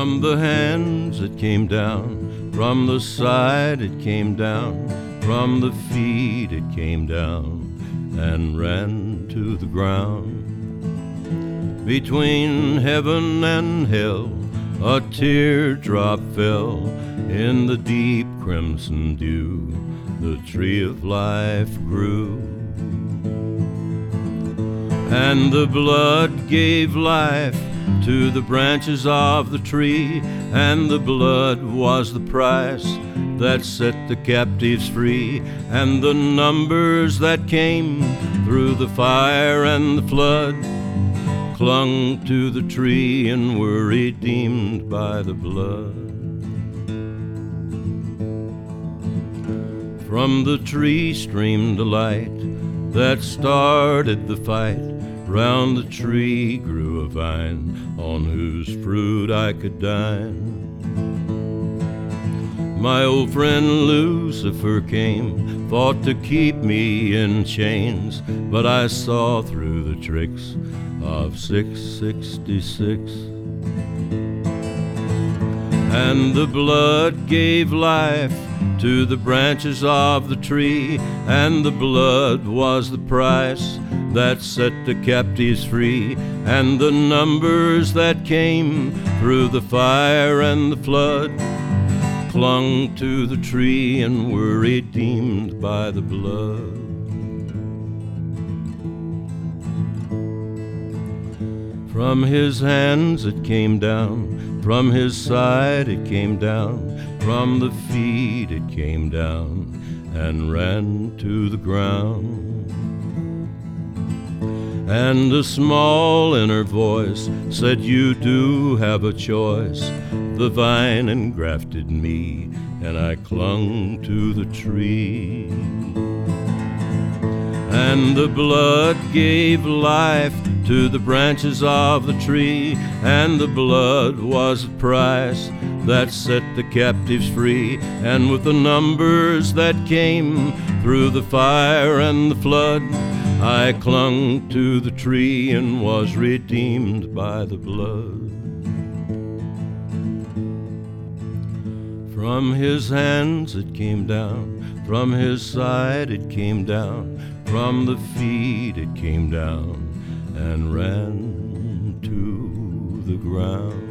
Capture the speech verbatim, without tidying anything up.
From the hands it came down, from the side it came down, from the feet it came down and ran to the ground. Between heaven and hell a teardrop fell in the deep crimson dew. The tree of life grew, and the blood gave life to the branches of the tree, and the blood was the price that set the captives free, and the numbers that came through the fire and the flood clung to the tree and were redeemed by the blood. From the tree streamed a light that started the fight. Round the tree grew a vine on whose fruit I could dine. My old friend Lucifer came, fought to keep me in chains, but I saw through the tricks of six sixty-six. And the blood gave life to the branches of the tree, and the blood was the price that set the captives free, and the numbers that came through the fire and the flood clung to the tree and were redeemed by the blood. From his hands it came down, from his side it came down, from the feet it came down and ran to the ground. And a small inner voice said, "You do have a choice." The vine engrafted me, and I clung to the tree. And the blood gave life to the branches of the tree, and the blood was the price that set the captives free. And with the numbers that came through the fire and the flood, I clung to the tree and was redeemed by the blood. From his hands it came down, from his side it came down, from the feet it came down and ran to the ground.